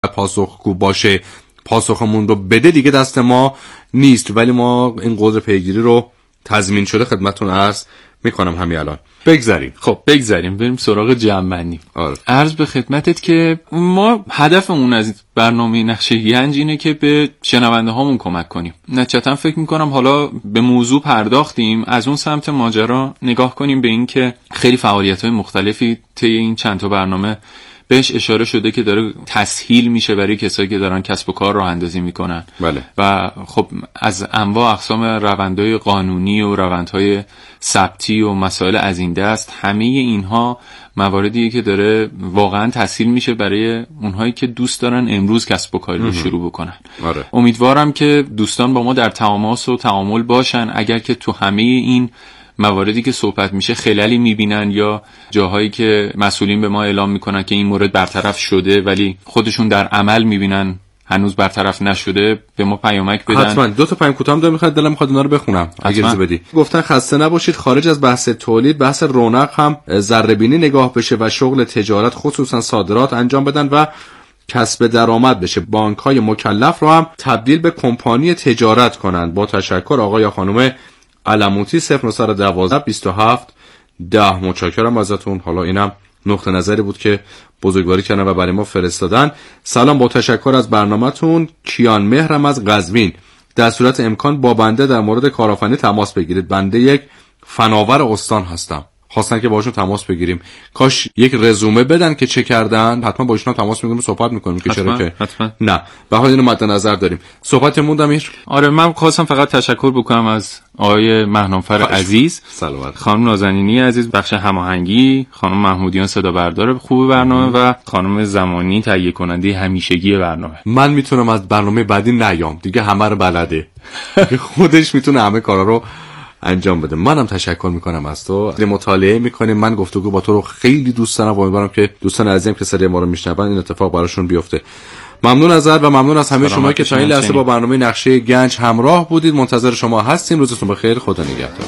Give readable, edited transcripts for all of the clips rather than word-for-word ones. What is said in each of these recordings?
پاسخگو باشه، پاسخمون رو بده، دیگه دست ما نیست. ولی ما این قدرت پیگیری رو تضمین شده خدمتتون عرض میکنم همین الان. بگذاریم بریم سراغ جمع‌بندی. عرض به خدمتت که ما هدفمون از برنامه نقشه گنج اینه که به شنونده هامون کمک کنیم. نتیجتا فکر میکنم حالا به موضوع پرداختیم، از اون سمت ماجرا نگاه کنیم به این که خیلی فعالیت‌های مختلفی طی این چند تا برنامه بهش اشاره شده که داره تسهیل میشه برای کسایی که دارن کسب و کار راه اندازی میکنن. بله. و خب از انواع اقسام روندهای قانونی و روندهای ثبتی و مسائل از این دست، همه اینها مواردیه که داره واقعا تسهیل میشه برای اونهایی که دوست دارن امروز کسب و کاری رو شروع بکنن. امیدوارم که دوستان با ما در تماس و تعامل باشن. اگر که تو همه این مواردی که صحبت میشه خلالی میبینن یا جاهایی که مسئولین به ما اعلام میکنن که این مورد برطرف شده ولی خودشون در عمل میبینن هنوز برطرف نشده، به ما پیامک بدن. حتما 2 تا پیام کوتاه دارم، دلم میخواد اونا رو بخونم اگه اجازه بدی. گفتن خسته نباشید، خارج از بحث تولید بحث رونق هم ذره بینی نگاه بشه و شغل تجارت خصوصا صادرات انجام بدن و کسب درآمد بشه. بانک‌های مکلف رو هم تبدیل به کمپانی تجارت کنن. با تشکر آقای یا خانم علموتی 0912 27 10. متشکرم ازتون. حالا اینم نقطه نظری بود که بزرگواری کردن و برای ما فرستادن. سلام، با تشکر از برنامه‌تون. کیان مهرم از قزوین. در صورت امکان با بنده در مورد کارآفرینی تماس بگیرید. بنده یک فناور استان هستم. خواستن که باشون تماس بگیریم. کاش یک رزومه بدن که چه کردن، حتما با ایشون تماس میگیریم و صحبت میکنیم که چرا که حتما. نه به حال اینو مد نظر داریم. صحبتمون دمیر. آره، من خواستم فقط تشکر بکنم از آقای مهنامفر عزیز، سلامت، خانم نازنینی عزیز بخش هماهنگی، خانم محمودیان صدا بردار خوب برنامه و خانم زمانی تهیه کننده همیشگی برنامه. من میتونم از برنامه بعدی نیام دیگه، همه رو بلده. خودش میتونه همه کارا رو انجام بده. منم تشکر میکنم از تو. مطالعه میکنیم. من گفتگو با تو رو خیلی دوست دارم و امیدوارم که دوستان عزیزم که صدای ما رو میشنون این اتفاق براشون بیفته. ممنون ازت و ممنون از همه شما که تا این لحظه با برنامه نقشه گنج همراه بودید. منتظر شما هستیم. روزتون بخیر. خدا نگهدار.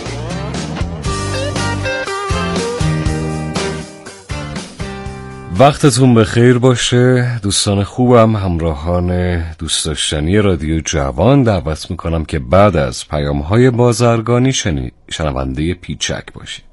وقتتون بخیر باشه دوستان خوبم. همراهان دوست داشتنی رادیو جوان دعوت میکنم که بعد از پیام‌های بازرگانی شنونده پیچک باشید.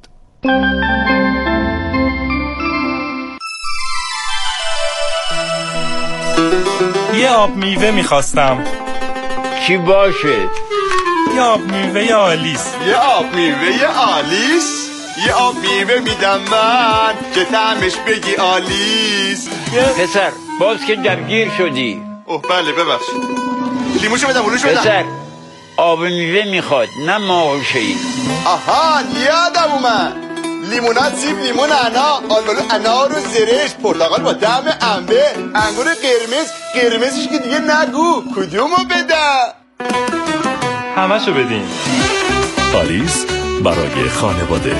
یه آب میوه میخواستم. چی باشه؟ یه آب میوه آلیس. یه آب میوه آلیس؟ یه آب میوه میدم من که طعمش بگی آلیس. پسر باز که درگیر شدی. اوه بله ببخشید. لیموشو بدم اونوشو بدم. پسر آب میوه میخواد نه ماهوشه‌ای. آها یادم اومد. لیمونات، سیب، لیمون، انا، آلبالو، انار و زرشک، پرتقال با طعم انبه، انگور قرمزش که دیگه نگو. کدومو بدم؟ همشو بدین. آلیس برای خانواده.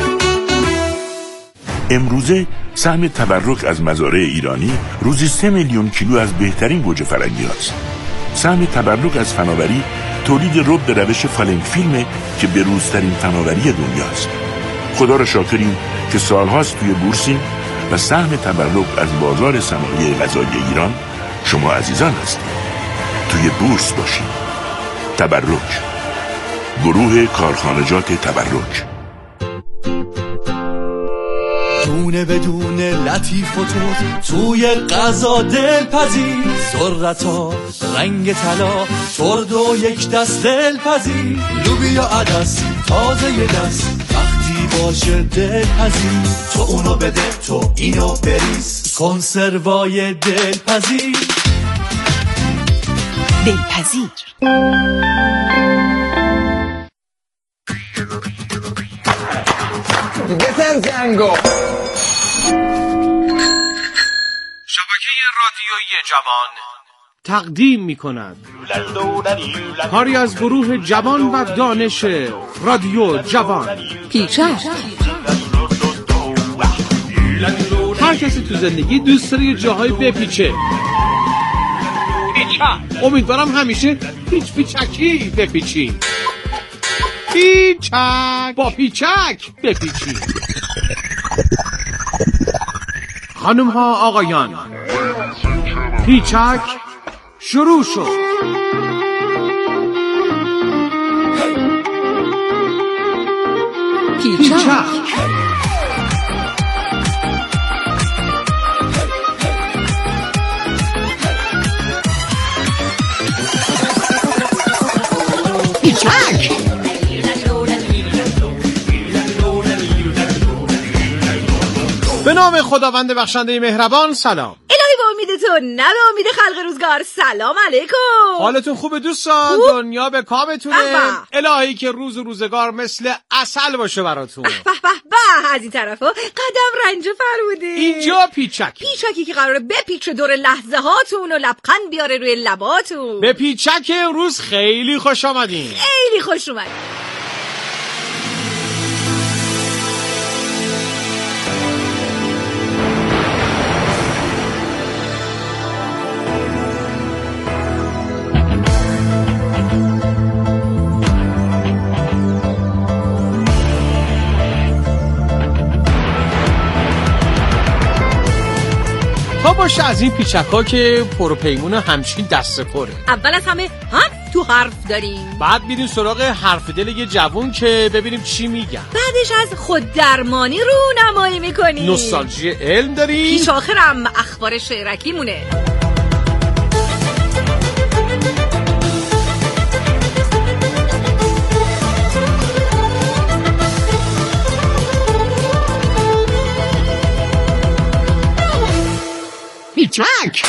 امروزه سهم تبرک از مزارع ایرانی روزی 3 میلیون کیلو از بهترین گوجه فرنگی هست. سهم تبرک از فناوری تولید رب به روش فالنگ فیلمه که بروزترین فناوری دنیاست. خدا را شاکریم که سالهاست توی بورسیم و سهم تبرک از بازار صنایع غذایی ایران شما عزیزان هستید. توی بورس باشید. تبرک، گروه کارخانجات تبرک. دونه بدونه لطیف و توی غذا دلپذیر، ذرتا رنگ طلا ترد و یک دست دلپذیر، لوبیا عدس تازه یه دست وقتی باشه دلپذیر، تو اونو بده تو اینو بریز، کنسروای دلپذیر. دلپذیر بزن زنگو. شبکه رادیویی جوان تقدیم می کند کاری از گروه جوان و دانش رادیو جوان. پیچک. هر کسی تو زندگی دوست داره یه جاهای بپیچه. امیدوارم همیشه پیچکی بپیچی. پیچک با پیچک بپیچی. خانم ها آقایان، پیچک شروع شد. پیچک به نام خداوند بخشنده مهربان. سلام. الهی به امید تو نه به امید خلق روزگار. سلام علیکم. حالتون خوبه دوستان؟ دنیا به کامتونه. الهی که روز و روزگار مثل عسل باشه براتون. به به به. از این طرفا قدم رنج فرموده. اینجا پیچکی که قراره بپیچه دور لحظه هاتون و لبخند بیاره روی لباتون. به پیچک امروز خیلی خوش آمدین. خیلی خوش اومدین. باشه از این پیچکا که پروپیمون همچین دست پره. اول از همه هم تو حرف داریم، بعد میریم سراغ حرف دل یه جوون که ببینیم چی میگن، بعدش از خود درمانی رو نمایی میکنیم، نوستالژی علم داریم، پیش آخرم اخبار شعرکی مونه. پیچک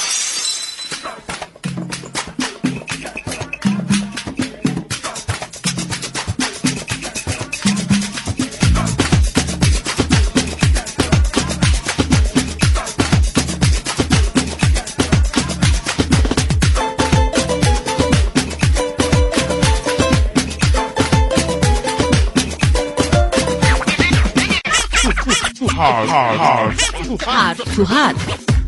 حرف تو حرف.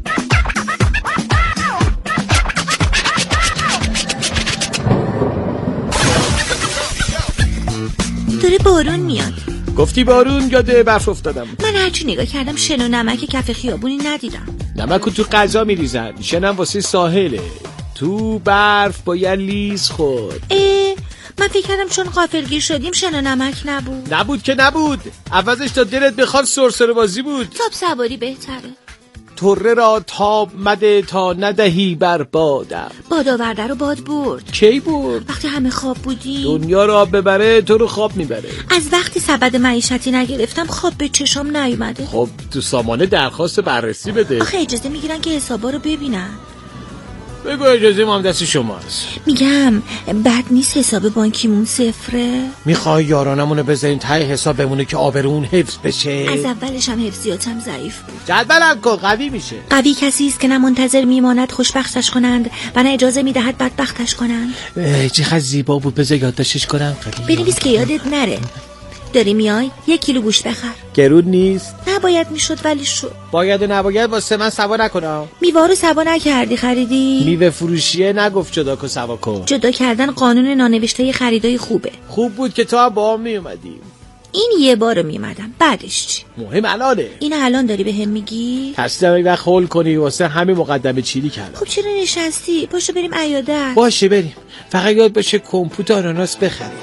داره بارون میاد. گفتی بارون یاد برف افتادم. من هرچی نگاه کردم شن و نمک کف خیابونی ندیدم. نمکو تو غذا میریزن، شنم واسه ساحله، تو برف باید لیز خورد. من فکر کردم چون غافلگیر شدیم شن و نمک نبود. نبود که نبود، عوضش تا دلت بخواد سرسره بازی بود. تاب سواری بهتره. طره را تاب مده تا ندهی بر بادم. باد آورده رو باد برد. کی برد؟ وقتی همه خواب بودی. دنیا را ببره تو رو خواب میبره. از وقتی سبد معیشتی نگرفتم خواب به چشم نیومده. خب تو سامانه درخواست بررسی بده. آخه اجازه میگیرن که حسابا رو ببینن. بگو اجازه ما هم دست شماست. میگم بد نیست حساب بانکیمون صفره. میخوای یارانمونو بذاریم ته حساب بمونه که آبرون حفظ بشه؟ از اولش هم حفظیاتم ضعیف بود. جدولم کن قوی میشه. قوی کسی است که نه منتظر میماند خوشبختش کنند و نه اجازه میدهد بدبختش کنند. چقدر زیبا بود، بذار یادداشتش کنم. بنویس که یادت نره. داری میای 1 کیلو گوشت بخر. گرون نیست؟ نباید میشد ولی شد. باید و نباید واسه من سوا نکنم. میوه رو سوا نکردی خریدی؟ میوه فروشیه نگفت جدا کن سوا کن. جدا کردن قانون نانوشته خریدای خوبه. خوب بود که تو هم با هم میومدیم. این یه بار میومدم، بعدش چی؟ مهم الانه. این الان داری به هم میگی؟ تصدیق یک وقت هول کنی واسه همین مقدمه چیلی کردم. خب چرا نشستی؟ پاشو بریم عیادت. باشه بریم، فقط یاد باشه کمپوت آناناس بخریم.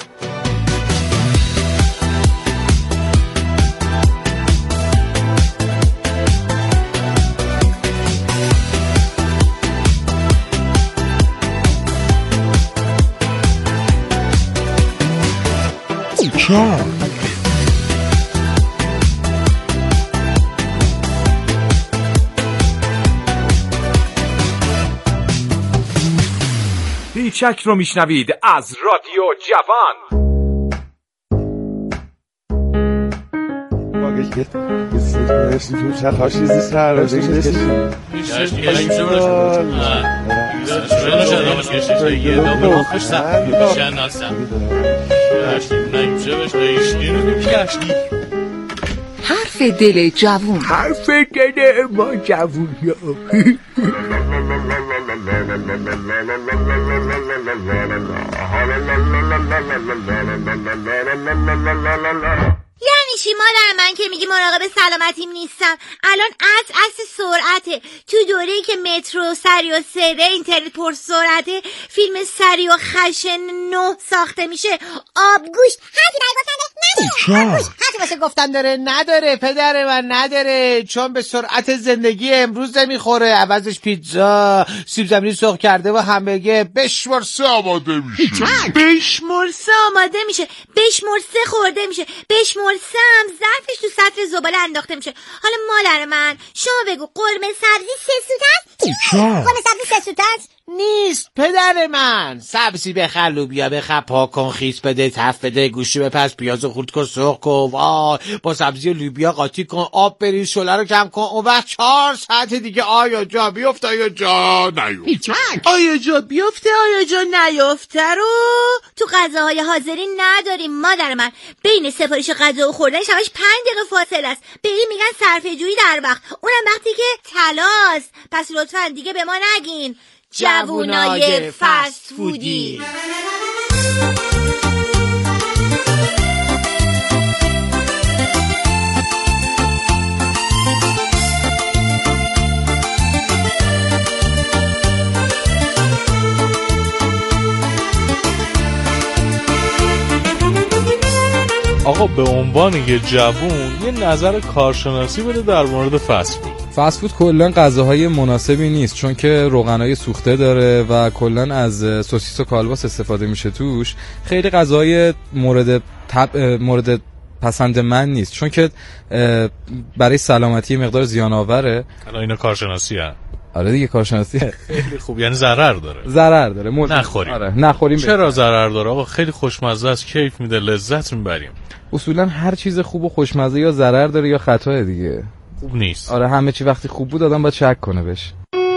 پیچک رو میشنوید از رادیو جوان. حرف دل جوون. حرف دل ما جوونیا. یعنی چی مادر من که میگی مراقب سلامتیم نیستم؟ الان اصل سرعته. تو دوره‌ای که مترو سریع و سره، اینترنت پر سرعته، فیلم سریع و خشن 9 ساخته میشه. آبگوش حرفی نگفتن حرفی واسه گفتن داره نداره پدر من نداره، چون به سرعت زندگی امروز نمیخوره. عوضش پیتزا، سیب زمینی سرخ کرده و همبرگر بشمرسه آماده میشه. بشمرسه آماده میشه، بشمرسه خورده میشه، بشمرسه هم ظرفش تو سطل زباله انداخته میشه. حالا مادر من شما بگو قرمه سبزی 3 سوت است؟ قرمه سبزی 3 سوت است؟ نیست پدر من. سبزی بخر، لوبیا بخر، پاک کن، خیس بده، تف بده، گوشت بپز، پیاز خورد کن، سرخ کن، وای با سبزی و لوبیا قاطی کن، آب بریز، شوله رو کم کن. اون وقت 4 ساعت دیگه آیا جا بیفته آیا جا نیفته، آیا جا بیفته آیا جا نیفته رو تو غذاهای حاضری نداریم مادر من. بین سفارش غذا و خوردنش همش 5 دقیقه فاصله است. به این میگن صرفه‌جویی در وقت، اونم وقتی که طلاست. پس لطفا دیگه به ما نگین جوونای فست فودی. آقا به عنوان یه جوون یه نظر کارشناسی بده در مورد فست فود. فست فود کلا غذاهای مناسبی نیست، چون که روغنای سوخته داره و کلا از سوسیس و کالباس استفاده میشه توش. خیلی غذای مورد پسند من نیست، چون که برای سلامتی مقدار زیان آوره. الان اینا کارشناسی هست. آره دیگه کارشناسی. خیلی خوب، یعنی ضرر داره. ضرر داره. نخوریم. آره نخوریم. چرا ضرر داره آقا؟ خیلی خوشمزه است، کیف میده، لذت میبریم. اصولا هر چیز خوب و خوشمزه یا ضرر داره یا خطا دیگه. خوب نیست. آره همه چی وقتی خوب بود آدم باید شک کنه بهش.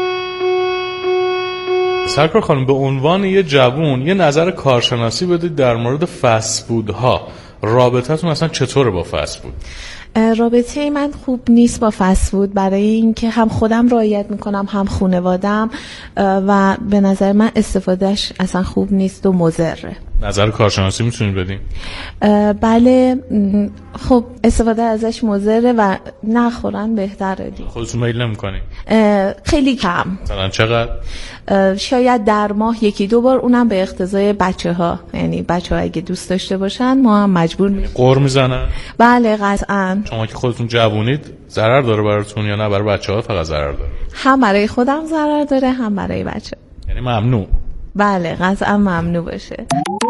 سرکار خانم به عنوان یه جوون یه نظر کارشناسی بدید در مورد فست فودها. رابطتون اصلا چطوره با فست فود؟ رابطه من خوب نیست با فست فود، برای اینکه هم خودم رعایت میکنم هم خانواده‌ام و به نظر من استفادهش اصلا خوب نیست و مضره. نظر کارشناسی میتونید بدین؟ بله خب استفاده ازش مضره و نخورن بهتره دیگه. خودتون میل نمیکنی؟ خیلی کم. مثلا چقدر؟ شاید در ماه 1-2 بار، اونم به اقتضای بچه‌ها، یعنی بچه‌ها اگه دوست داشته باشن ما هم مجبور میشیم. قُر میزنن؟ بله قطعاً. شما که خودتون جوونید ضرر داره براتون یا نه برای بچه‌ها فقط ضرر داره؟ هم برای خودم ضرر داره هم برای بچه. یعنی ممنوع؟ بله قطعاً ممنوع بشه.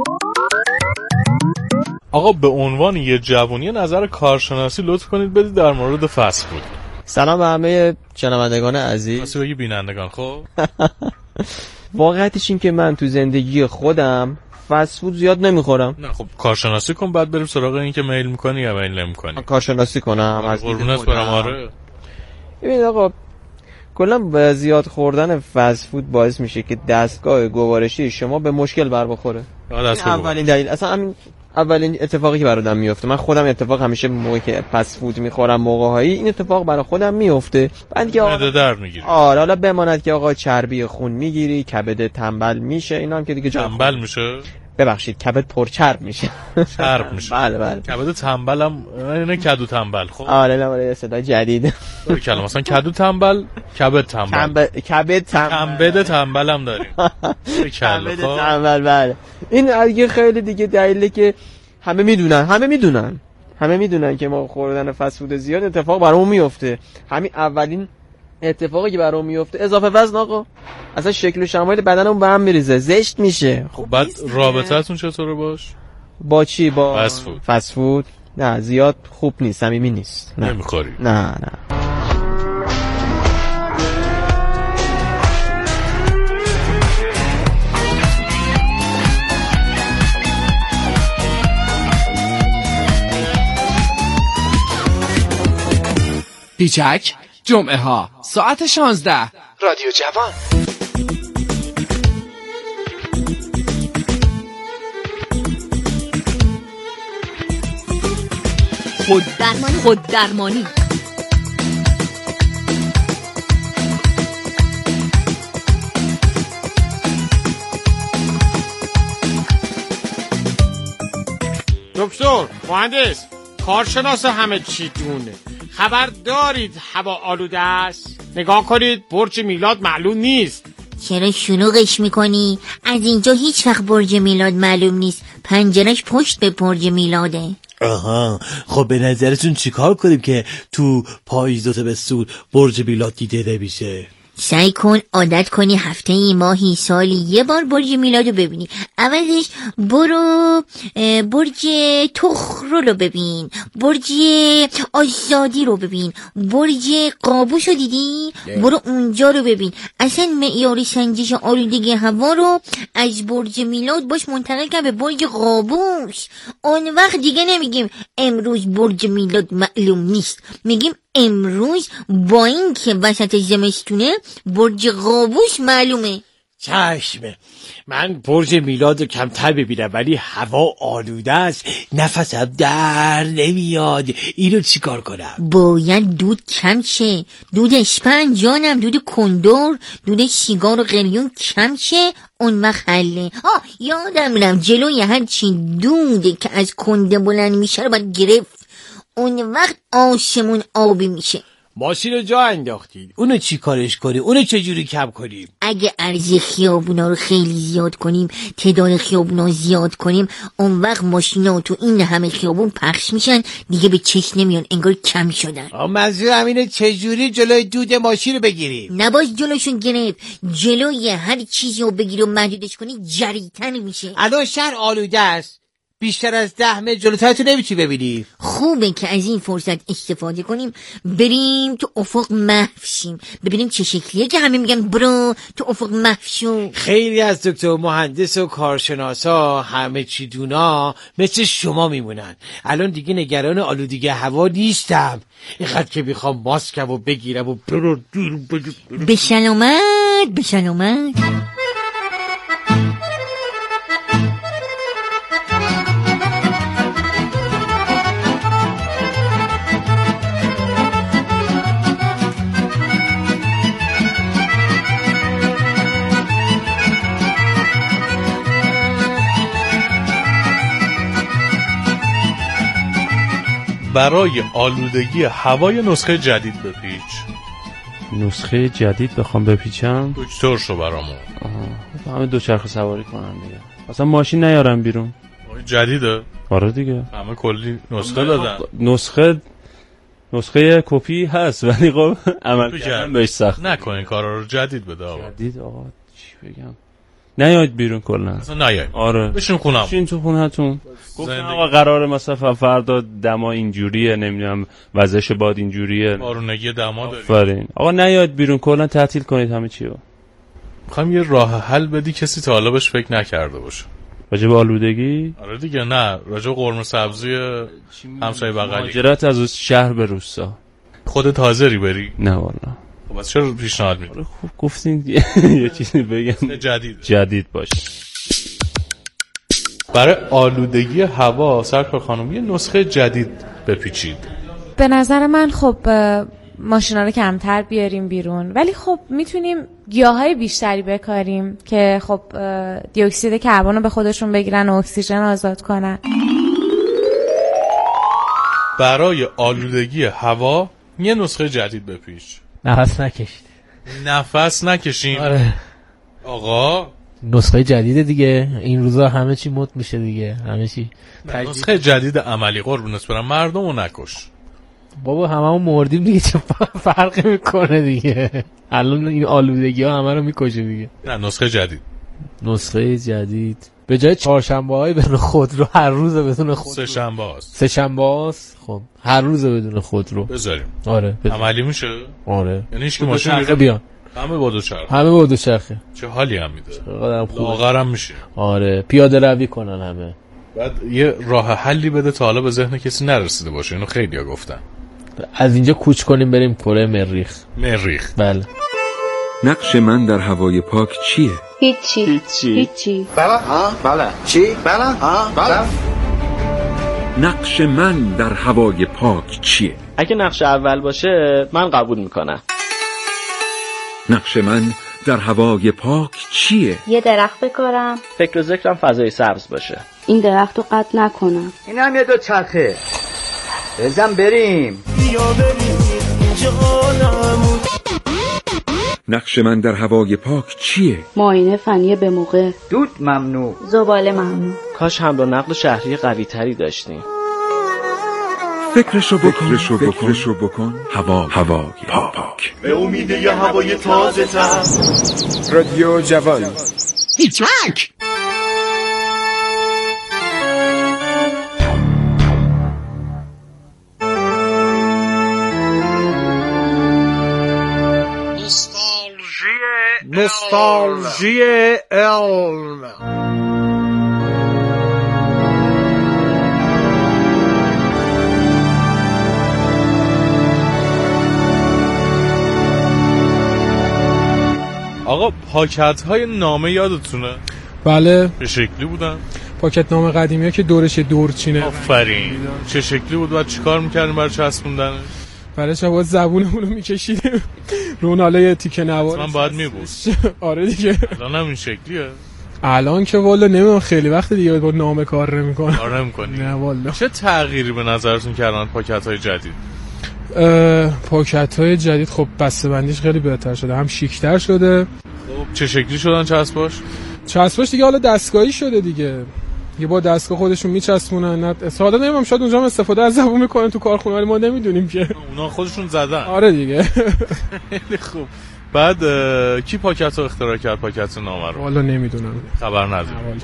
آقا به عنوان یه جوونی نظر کارشناسی لطف کنید بدید در مورد فست فود. سلام به همه شنوندگان عزیز. واسه بگی بینندگان. خب واقعیتش این که من تو زندگی خودم فست فود زیاد نمیخورم. نه خب کارشناسی کن بعد بریم سراغ این که میل میکنی یا میل نمیکنی. کارشناسی کنم از قربونت برم. آره ببین آقا کلا زیاد خوردن فست فود باعث میشه که دستگاه گوارشی شما به مشکل بر بخوره. اولین دلیل اصلا همین اولین اتفاقی که برادم میفته. من خودم اتفاق همیشه موقعی که فست فود میخورم موقع‌هایی این اتفاق برای خودم میفته. بعد که معده درد میگیری. آره حالا بماند که آقا چربی خون میگیری، کبد تنبل میشه، اینا هم که دیگه تنبل میشه. ببخشید کبد پرچرب میشه. چرب میشه. بله بله. کبد تنبلم نه کدو تنبل. خب آره نه صدای جدید. کلمه مثلا کدو تنبل، کبد تنبل. کبد تنبلم داریم. کبد تنبل بله. این دیگه خیلی دیگه دلیلی که همه میدونن که ما خوردن فست فود زیاد اتفاق برامون میفته. همین اولین اتفاقی که برام میفته اضافه وزن آقا. اصلا شکل و شمایل بدنمون به هم میریزه، زشت میشه. خب بعد رابطتون چطوره باش؟ با چی؟ با فست فود؟ نه زیاد خوب نیست، صمیمی نیست. نمیخوری؟ نه پیچک جمعه ها ساعت 16 رادیو جوان. خوددرمانی دکتر، مهندس، کارشناس همه چی دونه. خبر دارید هوا آلوده است؟ نگاه کنید برج میلاد معلوم نیست. چرا شلوغش میکنی؟ از اینجا هیچ وقت برج میلاد معلوم نیست. پنجرش پشت به برج میلاده. آها، خب به نظرتون چیکار کنیم که تو پاییز و تابستون برج میلاد دیده نمیشه؟ سعی کن عادت کنی هفته ای ماهی سالی یه بار برج میلاد رو ببینی. عوضش برو برج تخم رو ببین، برج آزادی رو ببین، برج قابوس رو دیدی؟ برو اونجا رو ببین. اصلا معیار سنجش آلودگی هوا رو از برج میلاد باش منتقل کرد به برج قابوس. اون وقت دیگه نمیگیم امروز برج میلاد معلوم نیست، میگیم امروز با این که وسط زمستونه برج قابوس معلومه. چشمه، من برج میلاد رو کمتر ببینم ولی هوا آلوده است، نفسم در نمیاد. اینو چیکار کنم؟ باید دود کم شه، دود اسپند جانم، دود کندور، دود سیگار و قلیون کم شه. اون وقت حله. یادم رفت جلوی هرچی دوده که از کنده بلند میشه رو باید گرفت. اون وقت آسمون آبی میشه. ماشین رو جا انداختید، اونو چی کارش کنیم؟ اونو چجوری کم کنیم؟ اگه عرض خیابونا رو خیلی زیاد کنیم، تعداد خیابونا زیاد کنیم، اون وقت ماشینا تو این همه خیابون پخش میشن، دیگه به چشم نمیان، انگار کم شدن. منظورم اینه چجوری جلوی دود ماشین رو بگیریم؟ نباید جلوشون گرفت، جلوی هر چیزی رو بگیری و محدودش کنی جریتن میشه. الان شهر آلوده است، بیشتر از 10 متر جلوتر تو نمی‌چی ببینی. خوبه که از این فرصت استفاده کنیم، بریم تو افق محو شیم، ببینیم چه شکلیه که همه میگن برو تو افق محو شو. خیلی از دکتر مهندس و کارشناسا همه چی دونا مثل شما میمونن. الان دیگه نگران آلودگی هوا نیستم، اینقدر که میخوام ماسکم و بگیرم و برو دور به سلامت، به سلامت. برای آلودگی هوای نسخه جدید بپیچ. نسخه جدید بخوام بپیچم؟ دکتر شو برامون. همه دوچرخه سواری کنم دیگه. اصلا ماشین نیارم بیرون. جدیده؟ آره دیگه. همه کلی نسخه دادن. نسخه کپی هست ولی خب عمل کردن بهش سخت. نکنین کارا رو جدید بده آقا. جدید آقا چی بگم؟ نیاید بیرون کلا. اصلا نیاید. آره. بشین خونم. بشین تو خونه‌تون. گفتن آقا قراره مثلا فردا دما اینجوریه، نمیدونم وضعش باد اینجوریه، بارونگی دما داریم. آفرین. آقا نیاید بیرون، کلا تعطیل کنید همه چی رو. می‌خوام یه راه حل بدی کسی تا حالا بهش فکر نکرده باشه. راجع به آلودگی؟ آره دیگه، نه راجع به قرمه سبزی همسایه بغلی. مهاجرت از شهر به روستا. خودت حاضری بری؟ نه والا. خب بس چرا پیشنهاد میدی؟ آره خوب گفتین یه چیزی بگم. جدید باشه. برای آلودگی هوا سرکار خانم یه نسخه جدید بپیچید. به نظر من خب ماشینا رو کمتر بیاریم بیرون، ولی خب میتونیم گیاهای بیشتری بکاریم که خب دی اکسید کربن رو به خودشون بگیرن و اکسیژن آزاد کنن. برای آلودگی هوا یه نسخه جدید بپیچ. نفس نکشیم. آره آقا نسخه جدیده دیگه، این روزا همه چی مد میشه دیگه، همه چی نسخه جدید عملی. قربونت برم مردمو نکش بابا، هممون مردیم دیگه، چه فرقی میکنه دیگه؟ الان این آلودگی ها همه رو میکشه دیگه. نه نسخه جدید. نسخه جدید به جای چهارشنبه های بدون خودرو هر روز بدون خودرو. سه شنبه هاست. خب هر روز بدون خودرو بذاریم. آره عملی میشه. آره یعنی هیچ که ماشین بیان همه با دوچرخه. چه حالی هم میده، لاغرم میشه. آره پیاده روی کنن همه. بعد یه راه حلی بده تا حالا به ذهن کسی نرسیده باشه. اینو خیلی‌ها گفتن. از اینجا کوچ کنیم بریم کره مریخ. بله. نقش من در هوای پاک چیه؟ هیچی. بله. چی؟ بله. نقش من در هوای پاک چیه؟ اگه نقش اول باشه من قبول میکنم. نقش من در هوای پاک چیه؟ یه درخت بکارم، فکر و ذکرم فضای سبز باشه. این درخت رو قطع نکنم. این هم یه دوچرخه. بزن بریم. بیا بریم جانم. نقش من در هوای پاک چیه؟ معاینه فنی به موقع. دود ممنوع. زباله ممنوع. کاش حمل و نقل شهری قوی تری داشتیم. فکرشو بکن. هوای پاک. به امید یه هوای تازه تر. رادیو جوان. هیچک. نوستالژی علم. آقا پاکت های نامه یادتونه؟ بله. چه شکلی بودن؟ پاکت نامه قدیمی ها که دورش دورچینه. آفرین. چه شکلی بود و چیکار میکردیم برای چسبوندنش؟ برای شما زبونمون رو میکشیدیم رو ناله تیکه نوار. من باید میبود. آره دیگه. الان هم این شکلیه. الان که والا نمیدونم خیلی وقت دیگه با نامه کار نمیکنه. کار نمیکنی؟ نه والا. چه تغییری به نظرتون کردن پاکت های جدید؟ پاکت های جدید خب بسته بندیش خیلی بهتر شده، هم شیک‌تر شده. خب چه شکلی شدن چسباش؟ چسباش دیگه حالا دستگاهی شده دیگه. یه با دستگاه خودشون میچسبونن. ساده نمیدونم شاید اونجا هم استفاده از زبون میکنن تو کارخونه ولی ما نمیدونیم که. اونا خودشون زدن. آره دیگه. خیلی خوب. بعد کی پاکت رو اختراع کرد پاکت نامه رو؟ والا نمیدونم. خبر ندارم.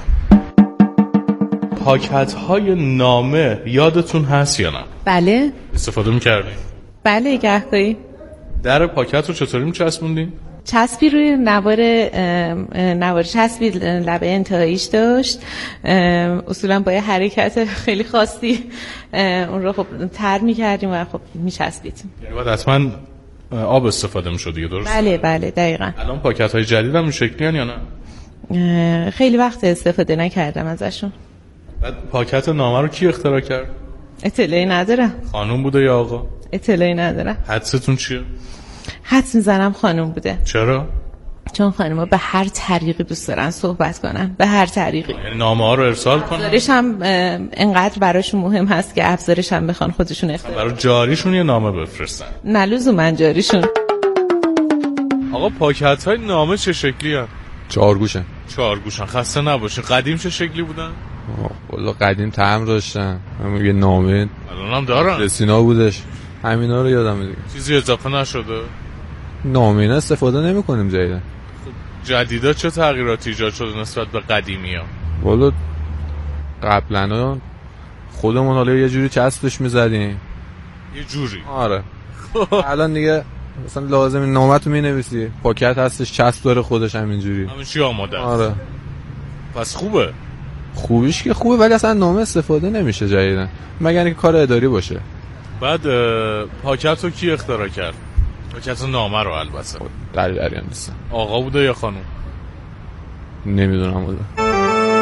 پاکت های نامه یادتون هست یا نه؟ بله. استفاده میکردیم؟ بله گهگاهی. در پاکت رو چطوری میچسبوندین؟ چسبی روی نوار چسبی لبه انتهاییش داشت. اصولا با یه حرکت خیلی خاصی اون رو خب تر میکردیم و خب میچسبیدیم. یعنی باید حتما آب استفاده میشد دیگه، درست؟ بله بله دقیقاً. الان پاکت های جدید هم این شکلی هن یا نه؟ خیلی وقت استفاده نکردم ازشون. بعد پاکت نامه رو کی اختراع کرد؟ اطلاعی ندارم. خانوم بوده یا آقا؟ اطلاعی ندارم. حدستون چیه؟ حدس میزنم خانوم بوده. چرا؟ چون خانم‌ها به هر طریقی دوست دارن صحبت کنن، به هر طریقی. یعنی نامه ها رو ارسال کنن؟ ابزارش هم انقدر براشون مهم هست که ابزارش هم بخوان خودشون اختراع برای جاریشون یه نامه بفرستن. نه لزوما جاریشون. آقا پاکت های نامه چه شکلی هست؟ 4 گوشن. 4 گوشن. خسته نباشین. قدیم چه شکلی بودن؟ والله قدیم طعم داشتن. همون یه نامه الان هم دارن. رسینا بودش. همینا رو یادم دیگه. چیزی اضافه نشده؟ نامه اینا استفاده نمی‌کنیم جدیدا. خب جدیدا چه تغییراتی ایجاد شده نسبت به قدیمی‌ها؟ والله قبلا خودمون حالا یه جوری چسبش می‌زدیم. یه جوری. آره. الان دیگه مثلا لازم نامه تو می‌نویسی، پاکت هستش چسب داره خودش همینجوری. همین چی آماده است. آره. پس خوبه. خوبیش که خوبه ولی اصلا نامه استفاده نمیشه جدیدا. مگر اینکه کار اداری باشه. بعد پاکت رو کی اختراع کرد؟ پاکت نامه رو البته. در جریان نیستم. آقا بوده یا خانم؟ نمیدونم والله.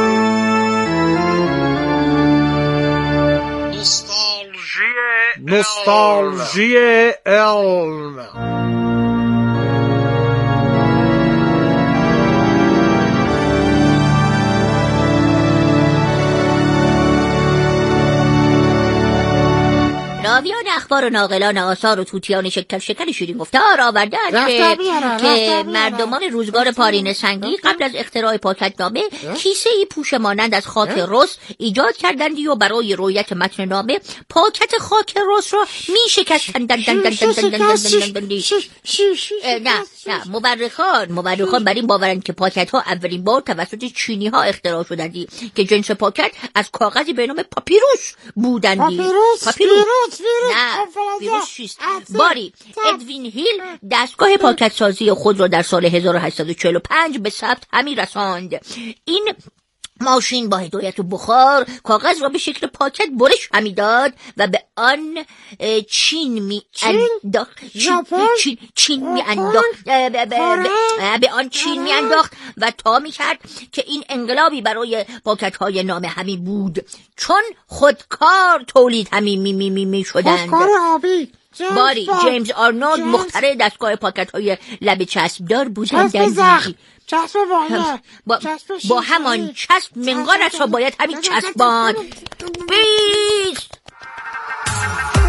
نوستالژی علم. راویان اخبار و ناقلان آثار و توتیان شکل شیرین گفتار آورده است که مردمان روزگار پارین سنگی قبل از اختراع پاکتنامه کیسه‌ای پوش مانند از خاک رس ایجاد کردندی و برای رویت متن نامه پاکت خاک رس را می‌شکستند. نه مورخان بر این باورند که پاکت‌ها اولین بار توسط چینی‌ها اختراع شدندی که جنس پاکت از کاغذی به نام پاپیروس بودندی. پاپیروس باری ادوین هیل دستگاه پاکت سازی خود را در سال 1845 به ثبت همی رساند. این ماشین با هدایت بخار کاغذ را به شکل پاکت برش همی داد و به آن چین می انداخت و تا می کرد که این انقلابی برای پاکت های نامه همی بود، چون خودکار تولید همی می شدند. خودکار آبی. باری جیمز آرنولد مخترع دستگاه پاکت های لب چسبدار بودند. چسب وانه با همان چسب منقارش را باید همین چسبان بیست.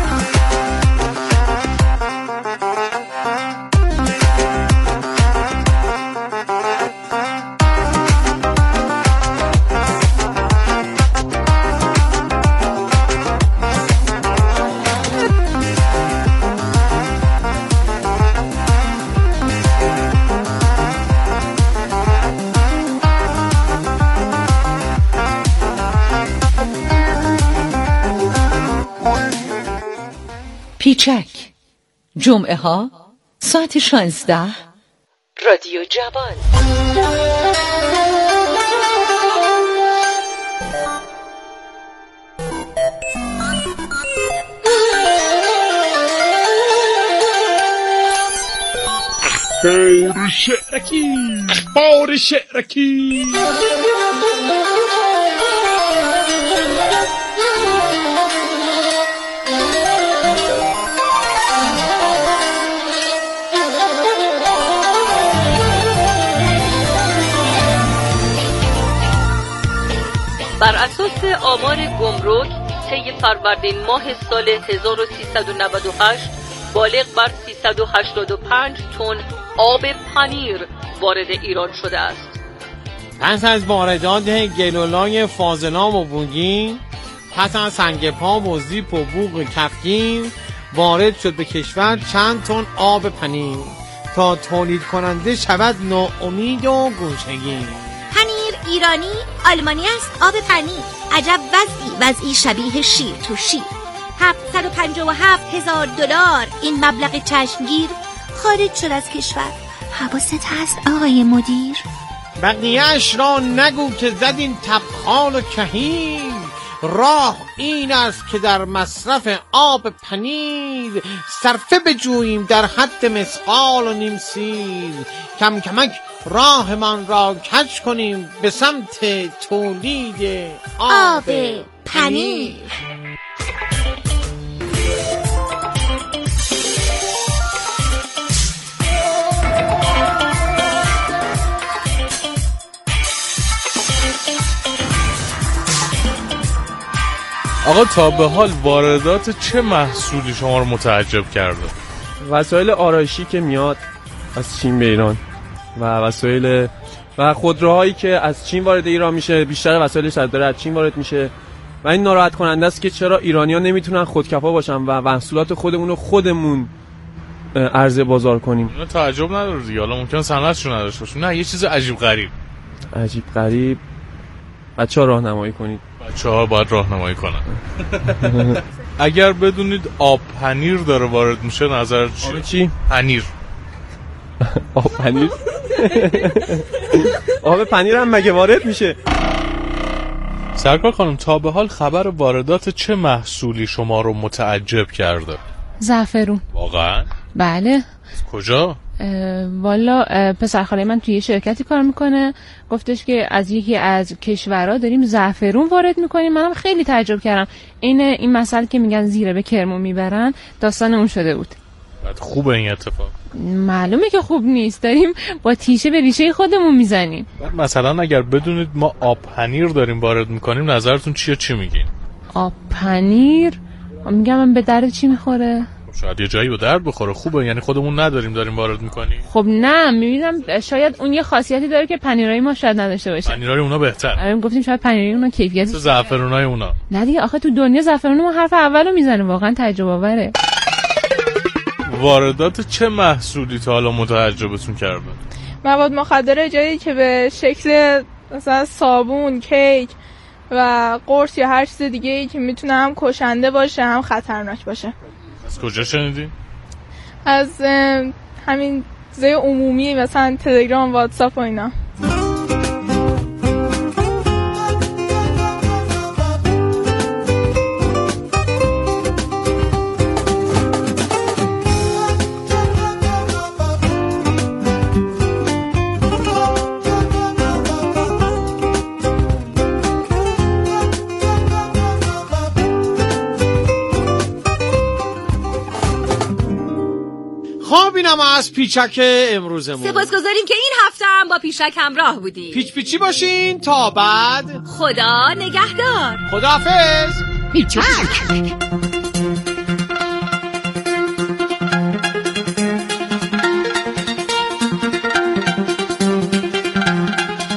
پیچک جمعه ها ساعت 16 رادیو جوان. اخبار شعرکی اخبار شعرکی. بر اساس آمار گمرک طی فروردین ماه سال 1398 بالغ بر 385 تن آب پنیر وارد ایران شده است. پس از واردات گلولای فاضلاب و بوگین، پس از سنگپا و زیپ و بوق کفگین، وارد شد به کشور چند تن آب پنیر تا تولید کننده شود ناامید و گوشگین. پنیر ایرانی آلمانی است. آب پنیر عجب وضعی شبیه شیر تو شیر. 757,000 دلار این مبلغ چشمگیر خارج شد از کشور. حواست هست آقای مدیر؟ بقیه‌اش را نگو که زدین تبخال و کهیر. راه این است که در مصرف آب پنیر صرفه بجوییم در حد مثقال و نیم سیر. کم کمک راه من را کج کنیم به سمت تولید آب پنیر. آقا تا به حال واردات چه محصولی شما رو متعجب کرده؟ وسایل آرایشی که میاد از چین به ایران و وسایل و خودروهایی که از چین وارد ایران میشه، بیشتر وسایلش از چین وارد میشه و این ناراحت کننده است که چرا ایرانی‌ها نمیتونن خودکفا باشن و محصولات خودمون رو خودمون عرضه بازار کنیم. اینا تعجب نداره دیگه، حالا ممکن صنعتشون نداشته باشه. نه، یه چیز عجیب غریب بچه‌ها راهنمایی کنید. بچه‌ها باید راهنمایی کنن. اگر بدونید آب پنیر داره وارد میشه نظرت چیه؟ آب چی؟ پنیر. آب پنیر؟ آب پنیر هم مگه وارد میشه؟ سرکار خانم، تا به حال خبر واردات چه محصولی شما رو متعجب کرده؟ زعفرون. واقعا؟ بله. کجا؟ والا پسرخاله من توی شرکتی کار میکنه، گفتش که از یکی از کشورها داریم زعفرون وارد میکنیم. منم خیلی تعجب کردم. این مسئله که میگن زیره به کرمو میبرن داستان اون شده بود. بعد خوبه این اتفاق؟ معلومه که خوب نیست، داریم با تیشه به ریشه خودمون میزنیم. مثلا اگر بدونید ما آب پنیر داریم وارد میکنیم نظرتون چیه؟ چی میگین؟ آب پنیر میگم من به درد چی میخوره؟ شاید یه جایی به درد بخوره. خوبه، یعنی خودمون نداریم داریم وارد میکنیم. خب نه، میبینم شاید اون یه خاصیتی داره که پنیرای ما شاید نداشته باشه. پنیرای اونا بهتر. گفتیم شاید پنیرای اونا کیفیتی زعفرونای اونا. نه دیگه، آخه تو دنیا زعفرون ما حرف اولو میزنه. واقعا تعجب آوره. واردات چه محصولی تا حالا متعجبتون کرده؟ مواد مخدر جایی که به شکل مثلا صابون، کیک و قرص یا هر چیز دیگه ای که میتونه هم کشنده باشه هم خطرناک باشه. از کجا شنیدی؟ از همین چیزای عمومی مثلا تلگرام، واتساپ و اینا. خب اینم از پیچک امروزمون. سپاسگزاریم که این هفته هم با پیچک همراه بودیم. پیچی باشین تا بعد. خدا نگهدار. خداحافظ. پیچک.